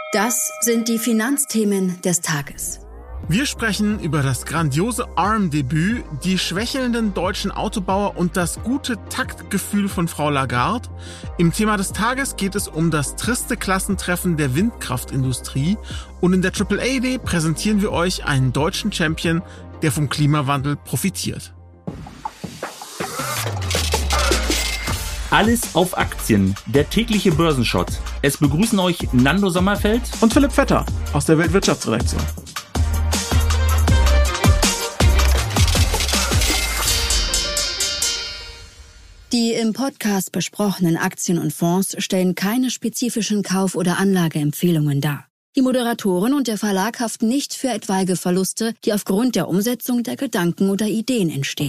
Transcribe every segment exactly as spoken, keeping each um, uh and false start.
Das sind die Finanzthemen des Tages. Wir sprechen über das grandiose A R M-Debüt, die schwächelnden deutschen Autobauer und das gute Taktgefühl von Frau Lagarde. Im Thema des Tages geht es um das triste Klassentreffen der Windkraftindustrie. Und in der Triple A Day präsentieren wir euch einen deutschen Champion, der vom Klimawandel profitiert. Alles auf Aktien, der tägliche Börsenshot. Es begrüßen euch Nando Sommerfeld und Philipp Vetter aus der Weltwirtschaftsredaktion. Die im Podcast besprochenen Aktien und Fonds stellen keine spezifischen Kauf- oder Anlageempfehlungen dar. Die Moderatoren und der Verlag haften nicht für etwaige Verluste, die aufgrund der Umsetzung der Gedanken oder Ideen entstehen.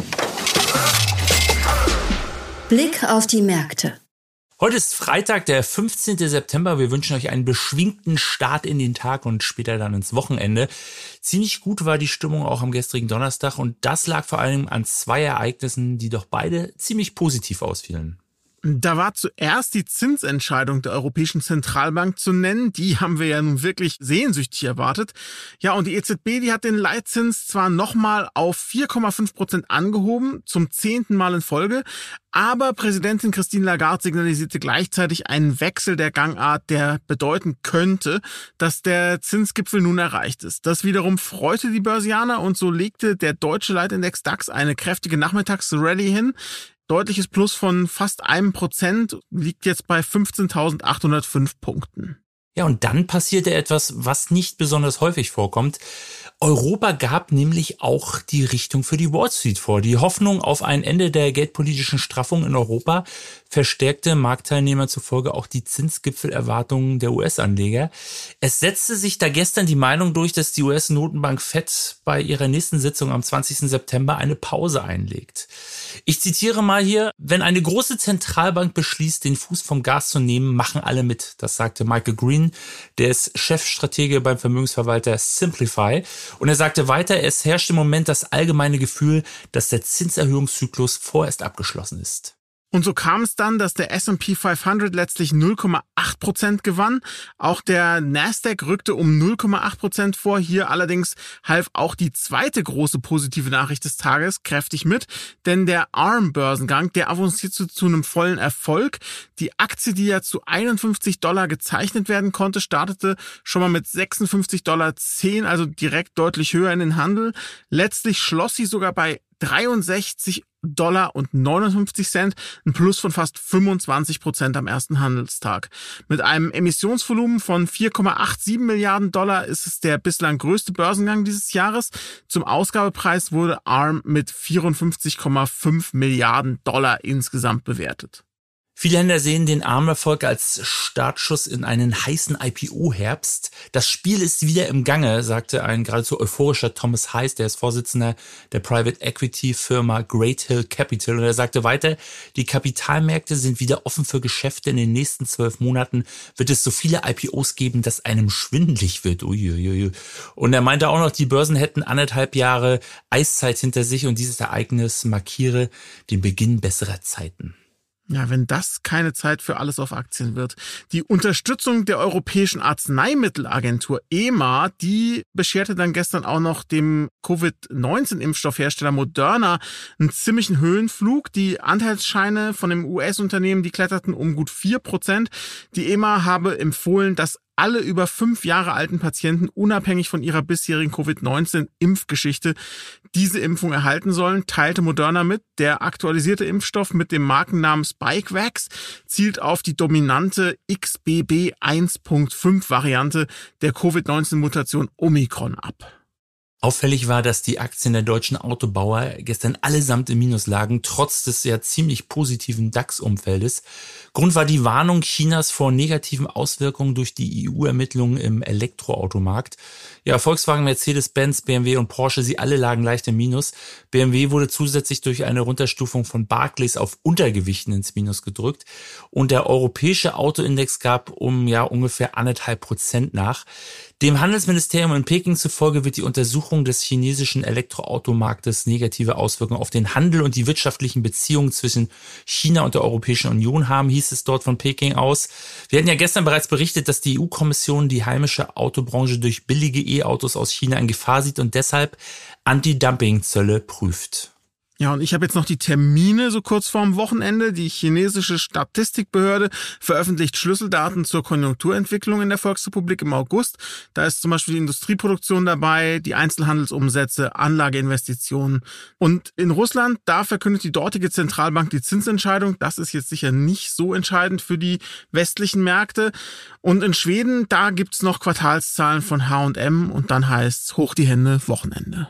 Blick auf die Märkte. Heute ist Freitag, der fünfzehnten September. Wir wünschen euch einen beschwingten Start in den Tag und später dann ins Wochenende. Ziemlich gut war die Stimmung auch am gestrigen Donnerstag und das lag vor allem an zwei Ereignissen, die doch beide ziemlich positiv ausfielen. Da war zuerst die Zinsentscheidung der Europäischen Zentralbank zu nennen. Die haben wir ja nun wirklich sehnsüchtig erwartet. Ja, und die E Z B, die hat den Leitzins zwar nochmal auf vier Komma fünf Prozent angehoben, zum zehnten Mal in Folge, aber Präsidentin Christine Lagarde signalisierte gleichzeitig einen Wechsel der Gangart, der bedeuten könnte, dass der Zinsgipfel nun erreicht ist. Das wiederum freute die Börsianer und so legte der deutsche Leitindex DAX eine kräftige Nachmittagsrallye hin. Deutliches Plus von fast einem Prozent, liegt jetzt bei fünfzehntausendachthundertfünf Punkten. Ja, und dann passierte etwas, was nicht besonders häufig vorkommt. Europa gab nämlich auch die Richtung für die Wall Street vor. Die Hoffnung auf ein Ende der geldpolitischen Straffung in Europa verstärkte Marktteilnehmer zufolge auch die Zinsgipfelerwartungen der U S-Anleger. Es setzte sich da gestern die Meinung durch, dass die U S-Notenbank Fed bei ihrer nächsten Sitzung am zwanzigsten September eine Pause einlegt. Ich zitiere mal hier: Wenn eine große Zentralbank beschließt, den Fuß vom Gas zu nehmen, machen alle mit. Das sagte Michael Green, der ist Chefstratege beim Vermögensverwalter Simplify. Und er sagte weiter, es herrscht im Moment das allgemeine Gefühl, dass der Zinserhöhungszyklus vorerst abgeschlossen ist. Und so kam es dann, dass der S und P fünfhundert letztlich null Komma acht Prozent gewann. Auch der Nasdaq rückte um null Komma acht Prozent vor. Hier allerdings half auch die zweite große positive Nachricht des Tages kräftig mit. Denn der A R M-Börsengang, der avancierte zu einem vollen Erfolg. Die Aktie, die ja zu einundfünfzig Dollar gezeichnet werden konnte, startete schon mal mit sechsundfünfzig Komma zehn Dollar, also direkt deutlich höher in den Handel. Letztlich schloss sie sogar bei dreiundsechzig Dollar und neunundfünfzig Cent, ein Plus von fast fünfundzwanzig Prozent am ersten Handelstag. Mit einem Emissionsvolumen von vier Komma siebenundachtzig Milliarden Dollar ist es der bislang größte Börsengang dieses Jahres. Zum Ausgabepreis wurde A R M mit vierundfünfzig Komma fünf Milliarden Dollar insgesamt bewertet. Viele Händler sehen den A R M-Erfolg als Startschuss in einen heißen I P O-Herbst. Das Spiel ist wieder im Gange, sagte ein geradezu euphorischer Thomas Heiss, der ist Vorsitzender der Private Equity Firma Great Hill Capital. Und er sagte weiter, die Kapitalmärkte sind wieder offen für Geschäfte. In den nächsten zwölf Monaten wird es so viele I P Os geben, dass einem schwindelig wird. Uiuiui. Und er meinte auch noch, die Börsen hätten anderthalb Jahre Eiszeit hinter sich und dieses Ereignis markiere den Beginn besserer Zeiten. Ja, wenn das keine Zeit für alles auf Aktien wird. Die Unterstützung der Europäischen Arzneimittelagentur E M A, die bescherte dann gestern auch noch dem Covid neunzehn Impfstoffhersteller Moderna einen ziemlichen Höhenflug. Die Anteilsscheine von dem U S-Unternehmen, die kletterten um gut vier Prozent. Die E M A habe empfohlen, dass alle über fünf Jahre alten Patienten unabhängig von ihrer bisherigen Covid neunzehn Impfgeschichte diese Impfung erhalten sollen, teilte Moderna mit. Der aktualisierte Impfstoff mit dem Markennamen Spikevax zielt auf die dominante X B B eins Punkt fünf Variante der Covid neunzehn Mutation Omikron ab. Auffällig war, dass die Aktien der deutschen Autobauer gestern allesamt im Minus lagen, trotz des ja ziemlich positiven DAX-Umfeldes. Grund war die Warnung Chinas vor negativen Auswirkungen durch die E U-Ermittlungen im Elektroautomarkt. Ja, Volkswagen, Mercedes-Benz, B M W und Porsche, sie alle lagen leicht im Minus. B M W wurde zusätzlich durch eine Runterstufung von Barclays auf Untergewichten ins Minus gedrückt. Und der europäische Autoindex gab um ja ungefähr anderthalb Prozent nach. Dem Handelsministerium in Peking zufolge wird die Untersuchung des chinesischen Elektroautomarktes negative Auswirkungen auf den Handel und die wirtschaftlichen Beziehungen zwischen China und der Europäischen Union haben, hieß es dort von Peking aus. Wir hatten ja gestern bereits berichtet, dass die E U-Kommission die heimische Autobranche durch billige E-Autos aus China in Gefahr sieht und deshalb Anti-Dumping-Zölle prüft. Ja, und ich habe jetzt noch die Termine so kurz vorm Wochenende. Die chinesische Statistikbehörde veröffentlicht Schlüsseldaten zur Konjunkturentwicklung in der Volksrepublik im August. Da ist zum Beispiel die Industrieproduktion dabei, die Einzelhandelsumsätze, Anlageinvestitionen. Und in Russland, da verkündet die dortige Zentralbank die Zinsentscheidung. Das ist jetzt sicher nicht so entscheidend für die westlichen Märkte. Und in Schweden, da gibt's noch Quartalszahlen von H und M und dann heißt's hoch die Hände, Wochenende.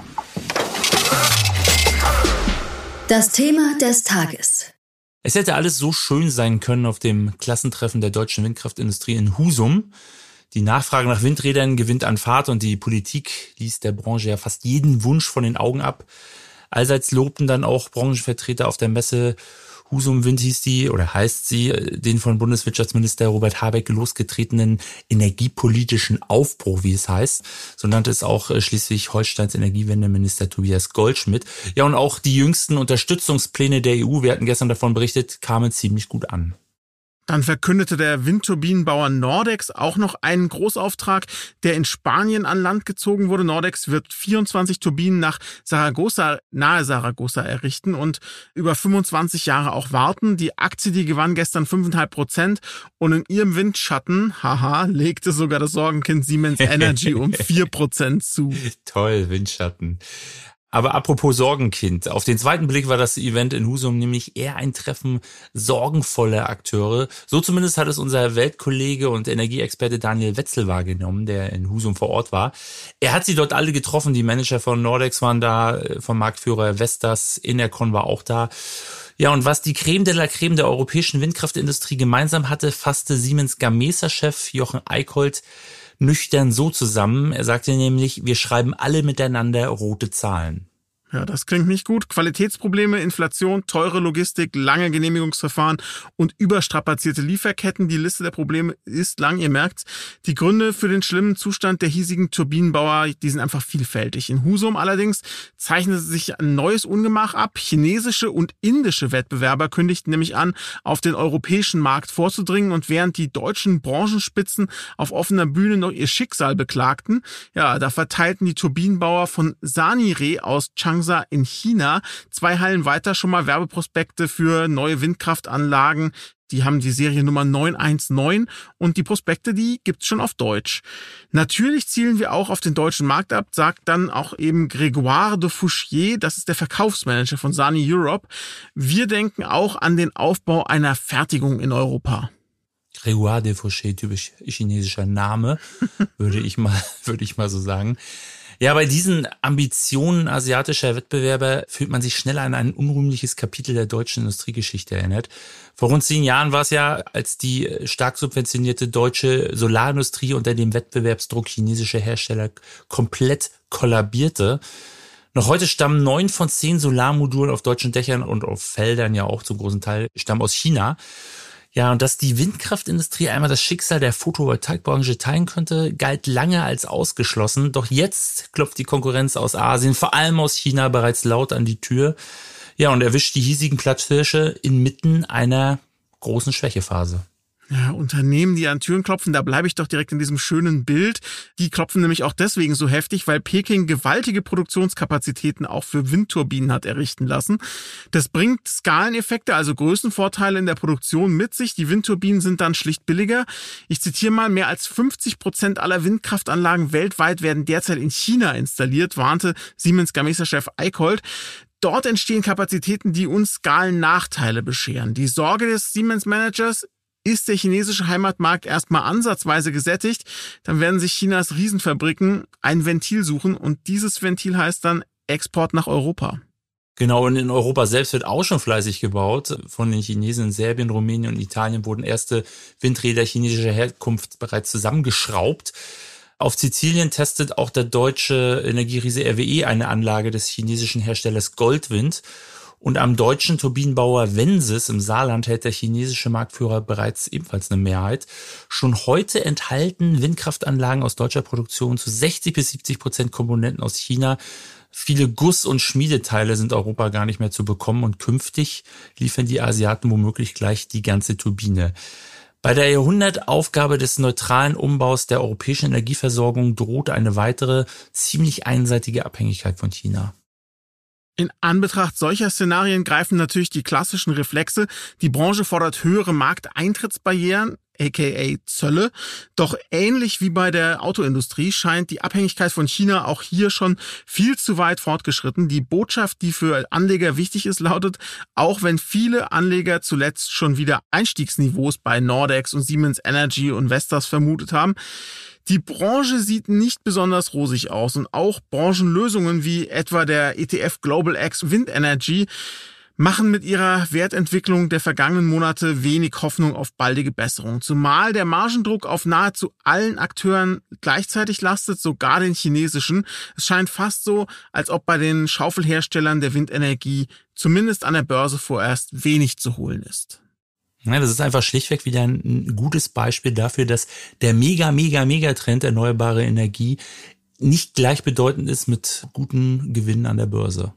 Das Thema des Tages. Es hätte alles so schön sein können auf dem Klassentreffen der deutschen Windkraftindustrie in Husum. Die Nachfrage nach Windrädern gewinnt an Fahrt und die Politik ließ der Branche ja fast jeden Wunsch von den Augen ab. Allseits lobten dann auch Branchenvertreter auf der Messe Husum Wind hieß die oder heißt sie, den von Bundeswirtschaftsminister Robert Habeck losgetretenen energiepolitischen Aufbruch, wie es heißt. So nannte es auch Schleswig-Holsteins Energiewendeminister Tobias Goldschmidt. Ja, und auch die jüngsten Unterstützungspläne der E U, wir hatten gestern davon berichtet, kamen ziemlich gut an. Dann verkündete der Windturbinenbauer Nordex auch noch einen Großauftrag, der in Spanien an Land gezogen wurde. Nordex wird vierundzwanzig Turbinen nach Zaragoza, nahe Zaragoza errichten und über fünfundzwanzig Jahre auch warten. Die Aktie, die gewann gestern fünf Komma fünf Prozent und in ihrem Windschatten, haha, legte sogar das Sorgenkind Siemens Energy um vier Prozent zu. Toll, Windschatten. Aber apropos Sorgenkind, auf den zweiten Blick war das Event in Husum nämlich eher ein Treffen sorgenvoller Akteure. So zumindest hat es unser Weltkollege und Energieexperte Daniel Wetzel wahrgenommen, der in Husum vor Ort war. Er hat sie dort alle getroffen, die Manager von Nordex waren da, vom Marktführer Vestas, Enercon war auch da. Ja, und was die Creme de la Creme der europäischen Windkraftindustrie gemeinsam hatte, fasste Siemens Gamesa-Chef Jochen Eickholt nüchtern so zusammen. Er sagte nämlich, wir schreiben alle miteinander rote Zahlen. Ja, das klingt nicht gut. Qualitätsprobleme, Inflation, teure Logistik, lange Genehmigungsverfahren und überstrapazierte Lieferketten. Die Liste der Probleme ist lang, ihr merkt's. Die Gründe für den schlimmen Zustand der hiesigen Turbinenbauer, die sind einfach vielfältig. In Husum allerdings zeichnete sich ein neues Ungemach ab. Chinesische und indische Wettbewerber kündigten nämlich an, auf den europäischen Markt vorzudringen. Und während die deutschen Branchenspitzen auf offener Bühne noch ihr Schicksal beklagten, ja, da verteilten die Turbinenbauer von Sanire aus Changzhou in China zwei Hallen weiter schon mal Werbeprospekte für neue Windkraftanlagen. Die haben die Seriennummer neun eins neun und die Prospekte, die gibt's schon auf Deutsch. Natürlich zielen wir auch auf den deutschen Markt ab, sagt dann auch eben Grégoire de Fouchier, das ist der Verkaufsmanager von Sany Europe. Wir denken auch an den Aufbau einer Fertigung in Europa. Grégoire de Fouchier, typisch chinesischer Name, würde ich mal, würde ich mal so sagen. Ja, bei diesen Ambitionen asiatischer Wettbewerber fühlt man sich schnell an ein unrühmliches Kapitel der deutschen Industriegeschichte erinnert. Vor rund zehn Jahren war es ja, als die stark subventionierte deutsche Solarindustrie unter dem Wettbewerbsdruck chinesischer Hersteller komplett kollabierte. Noch heute stammen neun von zehn Solarmodulen auf deutschen Dächern und auf Feldern ja auch zum großen Teil stammen aus China. Ja, und dass die Windkraftindustrie einmal das Schicksal der Photovoltaikbranche teilen könnte, galt lange als ausgeschlossen. Doch jetzt klopft die Konkurrenz aus Asien, vor allem aus China, bereits laut an die Tür. Ja, und erwischt die hiesigen Platzhirsche inmitten einer großen Schwächephase. Ja, Unternehmen, die an Türen klopfen, da bleibe ich doch direkt in diesem schönen Bild. Die klopfen nämlich auch deswegen so heftig, weil Peking gewaltige Produktionskapazitäten auch für Windturbinen hat errichten lassen. Das bringt Skaleneffekte, also Größenvorteile in der Produktion mit sich. Die Windturbinen sind dann schlicht billiger. Ich zitiere mal, mehr als fünfzig Prozent aller Windkraftanlagen weltweit werden derzeit in China installiert, warnte Siemens Gamesa-Chef Eickholt. Dort entstehen Kapazitäten, die uns Skalennachteile bescheren. Die Sorge des Siemens-Managers: ist der chinesische Heimatmarkt erstmal ansatzweise gesättigt, dann werden sich Chinas Riesenfabriken ein Ventil suchen und dieses Ventil heißt dann Export nach Europa. Genau, und in Europa selbst wird auch schon fleißig gebaut. Von den Chinesen in Serbien, Rumänien und Italien wurden erste Windräder chinesischer Herkunft bereits zusammengeschraubt. Auf Sizilien testet auch der deutsche Energieriese R W E eine Anlage des chinesischen Herstellers Goldwind. Und am deutschen Turbinenbauer Vensis im Saarland hält der chinesische Marktführer bereits ebenfalls eine Mehrheit. Schon heute enthalten Windkraftanlagen aus deutscher Produktion zu sechzig bis siebzig Prozent Komponenten aus China. Viele Guss- und Schmiedeteile sind Europa gar nicht mehr zu bekommen und künftig liefern die Asiaten womöglich gleich die ganze Turbine. Bei der Jahrhundertaufgabe des neutralen Umbaus der europäischen Energieversorgung droht eine weitere, ziemlich einseitige Abhängigkeit von China. In Anbetracht solcher Szenarien greifen natürlich die klassischen Reflexe. Die Branche fordert höhere Markteintrittsbarrieren, aka Zölle. Doch ähnlich wie bei der Autoindustrie scheint die Abhängigkeit von China auch hier schon viel zu weit fortgeschritten. Die Botschaft, die für Anleger wichtig ist, lautet, auch wenn viele Anleger zuletzt schon wieder Einstiegsniveaus bei Nordex und Siemens Energy und Vestas vermutet haben, die Branche sieht nicht besonders rosig aus und auch Branchenlösungen wie etwa der E T F Global X Wind Energy machen mit ihrer Wertentwicklung der vergangenen Monate wenig Hoffnung auf baldige Besserung. Zumal der Margendruck auf nahezu allen Akteuren gleichzeitig lastet, sogar den chinesischen. Es scheint fast so, als ob bei den Schaufelherstellern der Windenergie zumindest an der Börse vorerst wenig zu holen ist. Ja, das ist einfach schlichtweg wieder ein gutes Beispiel dafür, dass der mega, mega, mega Trend erneuerbare Energie nicht gleichbedeutend ist mit guten Gewinnen an der Börse.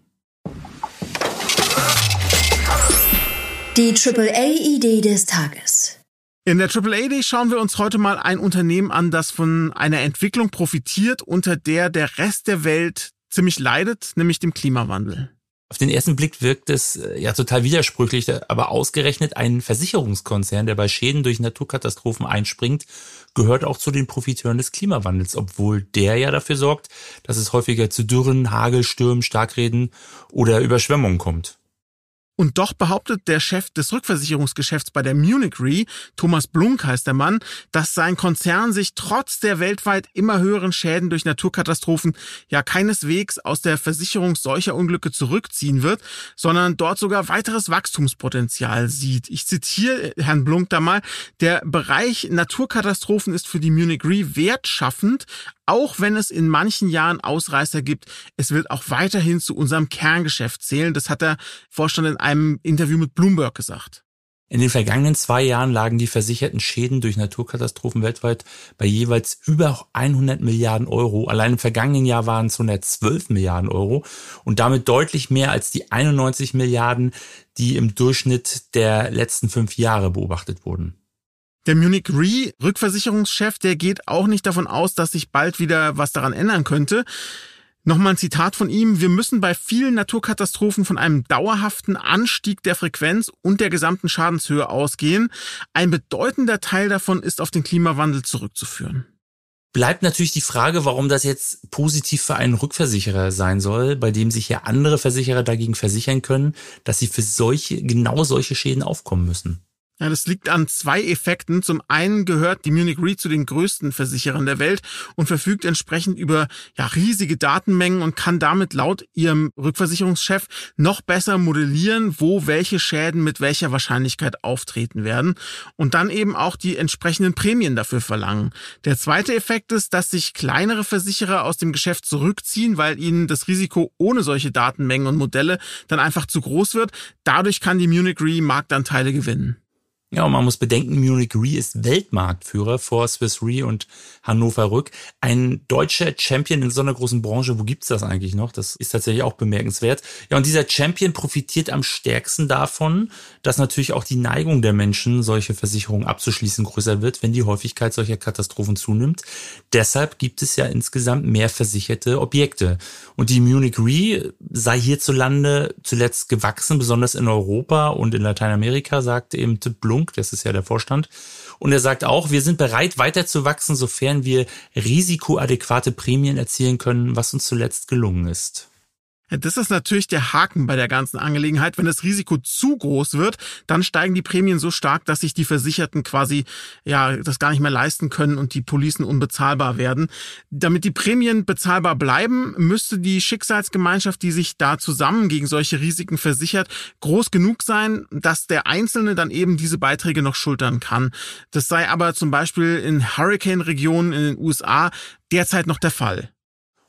Die Triple A-Idee des Tages. In der Triple A-Idee schauen wir uns heute mal ein Unternehmen an, das von einer Entwicklung profitiert, unter der der Rest der Welt ziemlich leidet, nämlich dem Klimawandel. Auf den ersten Blick wirkt es ja total widersprüchlich, aber ausgerechnet ein Versicherungskonzern, der bei Schäden durch Naturkatastrophen einspringt, gehört auch zu den Profiteuren des Klimawandels, obwohl der ja dafür sorgt, dass es häufiger zu Dürren, Hagelstürmen, Starkregen oder Überschwemmungen kommt. Und doch behauptet der Chef des Rückversicherungsgeschäfts bei der Munich Re, Thomas Blunk heißt der Mann, dass sein Konzern sich trotz der weltweit immer höheren Schäden durch Naturkatastrophen ja keineswegs aus der Versicherung solcher Unglücke zurückziehen wird, sondern dort sogar weiteres Wachstumspotenzial sieht. Ich zitiere Herrn Blunk da mal: Der Bereich Naturkatastrophen ist für die Munich Re wertschaffend, auch wenn es in manchen Jahren Ausreißer gibt. Es wird auch weiterhin zu unserem Kerngeschäft zählen. Das hat der Vorstand in einem Interview mit Bloomberg gesagt. In den vergangenen zwei Jahren lagen die versicherten Schäden durch Naturkatastrophen weltweit bei jeweils über hundert Milliarden Euro. Allein im vergangenen Jahr waren es hundertzwölf Milliarden Euro und damit deutlich mehr als die einundneunzig Milliarden, die im Durchschnitt der letzten fünf Jahre beobachtet wurden. Der Munich Re, Rückversicherungschef, der geht auch nicht davon aus, dass sich bald wieder was daran ändern könnte. Nochmal ein Zitat von ihm: Wir müssen bei vielen Naturkatastrophen von einem dauerhaften Anstieg der Frequenz und der gesamten Schadenshöhe ausgehen. Ein bedeutender Teil davon ist auf den Klimawandel zurückzuführen. Bleibt natürlich die Frage, warum das jetzt positiv für einen Rückversicherer sein soll, bei dem sich ja andere Versicherer dagegen versichern können, dass sie für solche, genau solche Schäden aufkommen müssen. Ja, das liegt an zwei Effekten. Zum einen gehört die Munich Re zu den größten Versicherern der Welt und verfügt entsprechend über ja, riesige Datenmengen und kann damit laut ihrem Rückversicherungschef noch besser modellieren, wo welche Schäden mit welcher Wahrscheinlichkeit auftreten werden und dann eben auch die entsprechenden Prämien dafür verlangen. Der zweite Effekt ist, dass sich kleinere Versicherer aus dem Geschäft zurückziehen, weil ihnen das Risiko ohne solche Datenmengen und Modelle dann einfach zu groß wird. Dadurch kann die Munich Re Marktanteile gewinnen. Ja, und man muss bedenken, Munich Re ist Weltmarktführer vor Swiss Re und Hannover Rück. Ein deutscher Champion in so einer großen Branche, wo gibt's das eigentlich noch? Das ist tatsächlich auch bemerkenswert. Ja, und dieser Champion profitiert am stärksten davon, dass natürlich auch die Neigung der Menschen, solche Versicherungen abzuschließen, größer wird, wenn die Häufigkeit solcher Katastrophen zunimmt. Deshalb gibt es ja insgesamt mehr versicherte Objekte. Und die Munich Re sei hierzulande zuletzt gewachsen, besonders in Europa und in Lateinamerika, sagte eben Blunk. Das ist ja der Vorstand. Und er sagt auch, wir sind bereit, weiter zu wachsen, sofern wir risikoadäquate Prämien erzielen können, was uns zuletzt gelungen ist. Das ist natürlich der Haken bei der ganzen Angelegenheit. Wenn das Risiko zu groß wird, dann steigen die Prämien so stark, dass sich die Versicherten quasi ja das gar nicht mehr leisten können und die Policen unbezahlbar werden. Damit die Prämien bezahlbar bleiben, müsste die Schicksalsgemeinschaft, die sich da zusammen gegen solche Risiken versichert, groß genug sein, dass der Einzelne dann eben diese Beiträge noch schultern kann. Das sei aber zum Beispiel in Hurricane-Regionen in den U S A derzeit noch der Fall.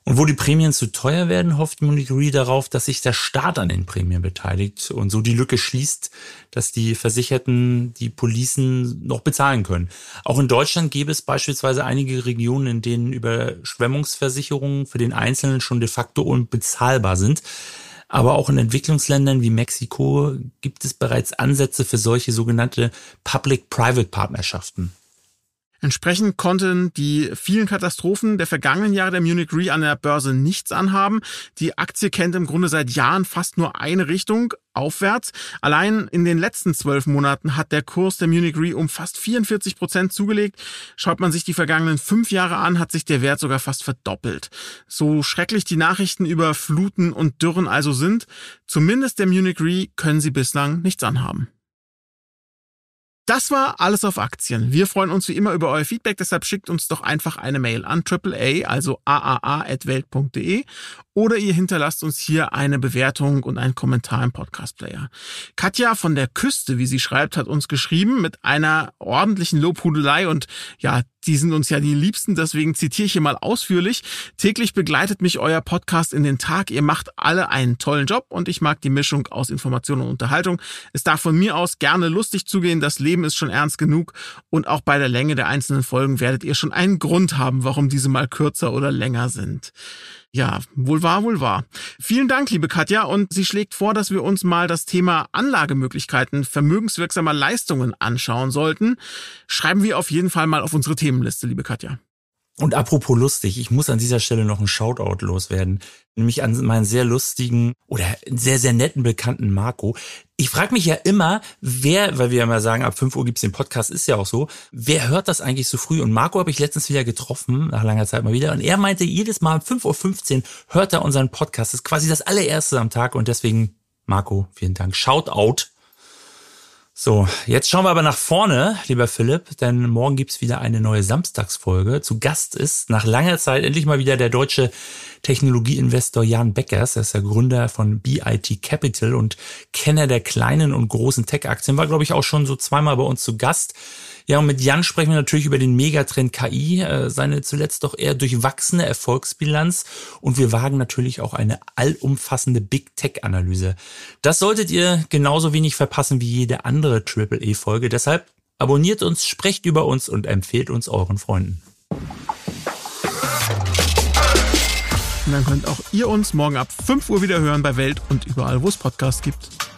Und wo die Prämien zu teuer werden, hofft Munich Re darauf, dass sich der Staat an den Prämien beteiligt und so die Lücke schließt, dass die Versicherten die Policen noch bezahlen können. Auch in Deutschland gäbe es beispielsweise einige Regionen, in denen Überschwemmungsversicherungen für den Einzelnen schon de facto unbezahlbar sind. Aber auch in Entwicklungsländern wie Mexiko gibt es bereits Ansätze für solche sogenannte Public-Private-Partnerschaften. Entsprechend konnten die vielen Katastrophen der vergangenen Jahre der Munich Re an der Börse nichts anhaben. Die Aktie kennt im Grunde seit Jahren fast nur eine Richtung, aufwärts. Allein in den letzten zwölf Monaten hat der Kurs der Munich Re um fast vierundvierzig Prozent zugelegt. Schaut man sich die vergangenen fünf Jahre an, hat sich der Wert sogar fast verdoppelt. So schrecklich die Nachrichten über Fluten und Dürren also sind, zumindest der Munich Re können sie bislang nichts anhaben. Das war alles auf Aktien. Wir freuen uns wie immer über euer Feedback, deshalb schickt uns doch einfach eine Mail an Triple A, also a a a at welt punkt de, oder ihr hinterlasst uns hier eine Bewertung und einen Kommentar im Podcast-Player. Katja von der Küste, wie sie schreibt, hat uns geschrieben mit einer ordentlichen Lobhudelei und ja, die sind uns ja die Liebsten, deswegen zitiere ich hier mal ausführlich. Täglich begleitet mich euer Podcast in den Tag. Ihr macht alle einen tollen Job und ich mag die Mischung aus Information und Unterhaltung. Es darf von mir aus gerne lustig zugehen. Das Leben ist schon ernst genug und auch bei der Länge der einzelnen Folgen werdet ihr schon einen Grund haben, warum diese mal kürzer oder länger sind. Ja, wohl wahr, wohl wahr. Vielen Dank, liebe Katja. Und sie schlägt vor, dass wir uns mal das Thema Anlagemöglichkeiten vermögenswirksamer Leistungen anschauen sollten. Schreiben wir auf jeden Fall mal auf unsere Themenliste, liebe Katja. Und apropos lustig, ich muss an dieser Stelle noch einen Shoutout loswerden, nämlich an meinen sehr lustigen oder sehr, sehr netten Bekannten Marco. Ich frage mich ja immer, wer, weil wir ja mal sagen, ab fünf Uhr gibt's den Podcast, ist ja auch so, wer hört das eigentlich so früh? Und Marco habe ich letztens wieder getroffen, nach langer Zeit mal wieder, und er meinte, jedes Mal um fünf Uhr fünfzehn hört er unseren Podcast. Das ist quasi das allererste am Tag und deswegen, Marco, vielen Dank. Shoutout. So, jetzt schauen wir aber nach vorne, lieber Philipp, denn morgen gibt's wieder eine neue Samstagsfolge. Zu Gast ist nach langer Zeit endlich mal wieder der deutsche Technologieinvestor Jan Beckers. Er ist der Gründer von B I T Capital und Kenner der kleinen und großen Tech-Aktien. War, glaube ich, auch schon so zweimal bei uns zu Gast. Ja, und mit Jan sprechen wir natürlich über den Megatrend K I, äh, seine zuletzt doch eher durchwachsene Erfolgsbilanz und wir wagen natürlich auch eine allumfassende Big-Tech-Analyse. Das solltet ihr genauso wenig verpassen wie jede andere Triple A-Folge. Deshalb abonniert uns, sprecht über uns und empfehlt uns euren Freunden. Und dann könnt auch ihr uns morgen ab fünf Uhr wieder hören bei Welt und überall, wo es Podcasts gibt.